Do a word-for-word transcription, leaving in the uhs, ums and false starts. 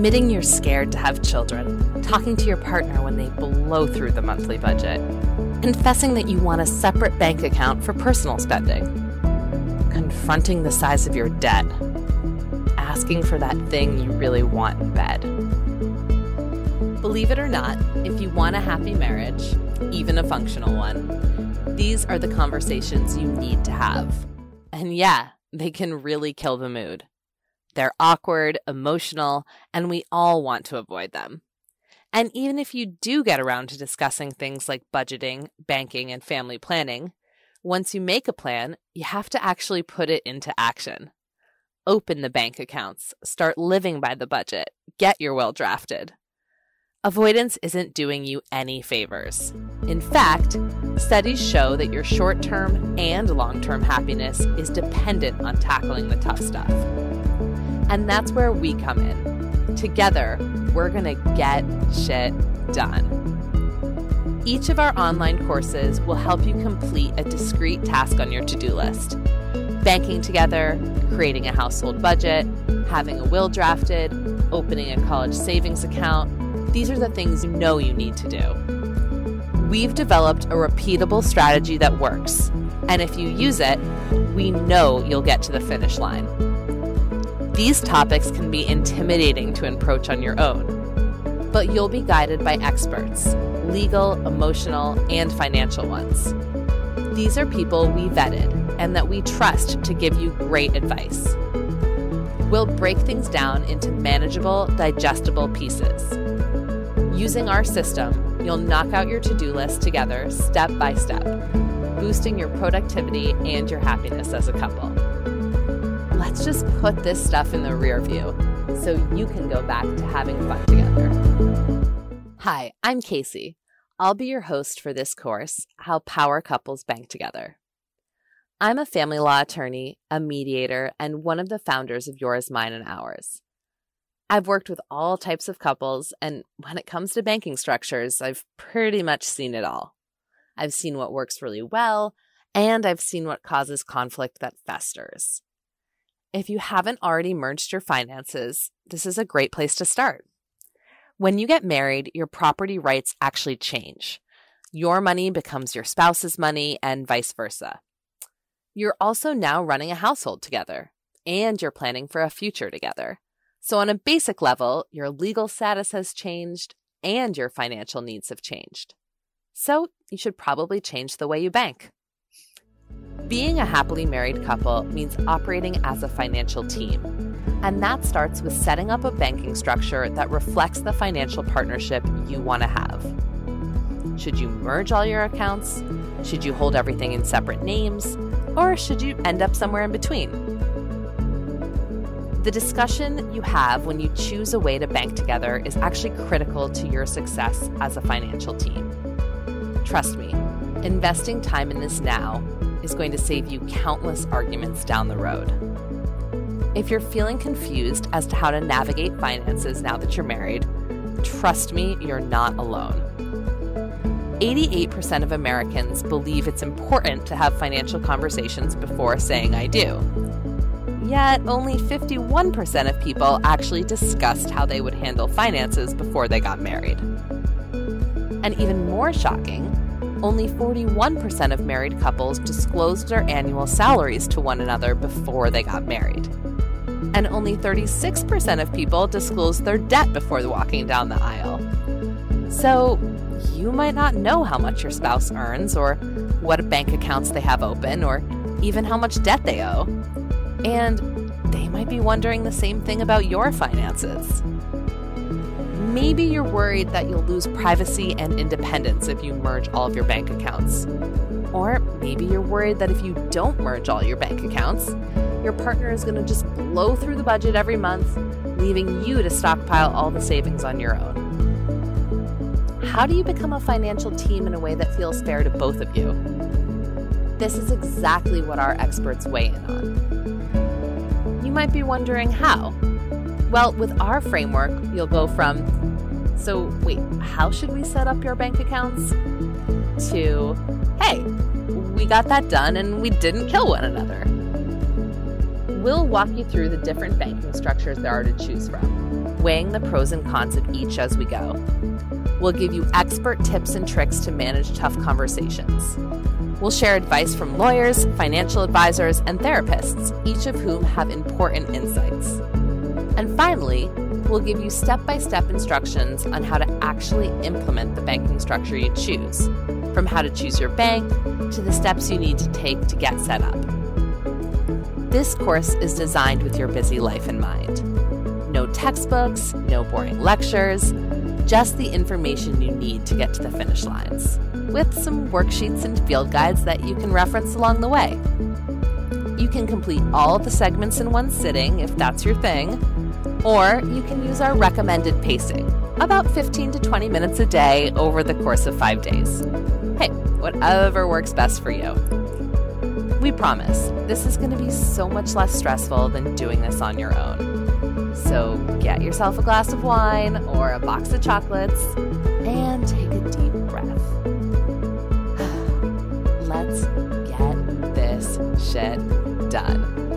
admitting you're scared to have children, talking to your partner when they blow through the monthly budget, confessing that you want a separate bank account for personal spending, confronting the size of your debt, asking for that thing you really want in bed. Believe it or not, if you want a happy marriage, even a functional one, these are the conversations you need to have. And yeah, they can really kill the mood. They're awkward, emotional, and we all want to avoid them. And even if you do get around to discussing things like budgeting, banking, and family planning, once you make a plan, you have to actually put it into action. Open the bank accounts, start living by the budget, get your will drafted. Avoidance isn't doing you any favors. In fact, studies show that your short-term and long-term happiness is dependent on tackling the tough stuff. And that's where we come in. Together, we're going to get shit done. Each of our online courses will help you complete a discrete task on your to-do list. Banking together, creating a household budget, having a will drafted, opening a college savings account. These are the things you know you need to do. We've developed a repeatable strategy that works, and if you use it, we know you'll get to the finish line. These topics can be intimidating to approach on your own, but you'll be guided by experts, legal, emotional, and financial ones. These are people we vetted and that we trust to give you great advice. We'll break things down into manageable, digestible pieces. Using our system, you'll knock out your to-do list together step by step, boosting your productivity and your happiness as a couple. Let's just put this stuff in the rear view so you can go back to having fun together. Hi, I'm Casey. I'll be your host for this course, How Power Couples Bank Together. I'm a family law attorney, a mediator, and one of the founders of Yours, Mine, and Ours. I've worked with all types of couples, and when it comes to banking structures, I've pretty much seen it all. I've seen what works really well, and I've seen what causes conflict that festers. If you haven't already merged your finances, this is a great place to start. When you get married, your property rights actually change. Your money becomes your spouse's money and vice versa. You're also now running a household together, and you're planning for a future together. So on a basic level, your legal status has changed and your financial needs have changed. So you should probably change the way you bank. Being a happily married couple means operating as a financial team, and that starts with setting up a banking structure that reflects the financial partnership you want to have. Should you merge all your accounts? Should you hold everything in separate names? Or should you end up somewhere in between? The discussion you have when you choose a way to bank together is actually critical to your success as a financial team. Trust me, investing time in this now is going to save you countless arguments down the road. If you're feeling confused as to how to navigate finances now that you're married, trust me, you're not alone. eighty-eight percent of Americans believe it's important to have financial conversations before saying I do. Yet, only fifty-one percent of people actually discussed how they would handle finances before they got married. And even more shocking, only forty-one percent of married couples disclosed their annual salaries to one another before they got married. And only thirty-six percent of people disclosed their debt before walking down the aisle. So, you might not know how much your spouse earns or what bank accounts they have open or even how much debt they owe. And they might be wondering the same thing about your finances. Maybe you're worried that you'll lose privacy and independence if you merge all of your bank accounts. Or maybe you're worried that if you don't merge all your bank accounts, your partner is going to just blow through the budget every month, leaving you to stockpile all the savings on your own. How do you become a financial team in a way that feels fair to both of you? This is exactly what our experts weigh in on. You might be wondering how. Well, with our framework, you'll go from, so wait, how should we set up your bank accounts? To, hey, we got that done and we didn't kill one another. We'll walk you through the different banking structures there are to choose from. weighing the pros and cons of each as we go. We'll give you expert tips and tricks to manage tough conversations. We'll share advice from lawyers, financial advisors, and therapists, each of whom have important insights. And finally, we'll give you step-by-step instructions on how to actually implement the banking structure you choose, from how to choose your bank to the steps you need to take to get set up. This course is designed with your busy life in mind. No textbooks, no boring lectures, just the information you need to get to the finish lines, with some worksheets and field guides that you can reference along the way. You can complete all of the segments in one sitting if that's your thing, or you can use our recommended pacing, about fifteen to twenty minutes a day over the course of five days. Hey, whatever works best for you. We promise this is going to be so much less stressful than doing this on your own. So get yourself a glass of wine or a box of chocolates and take a deep breath. Let's get this shit done.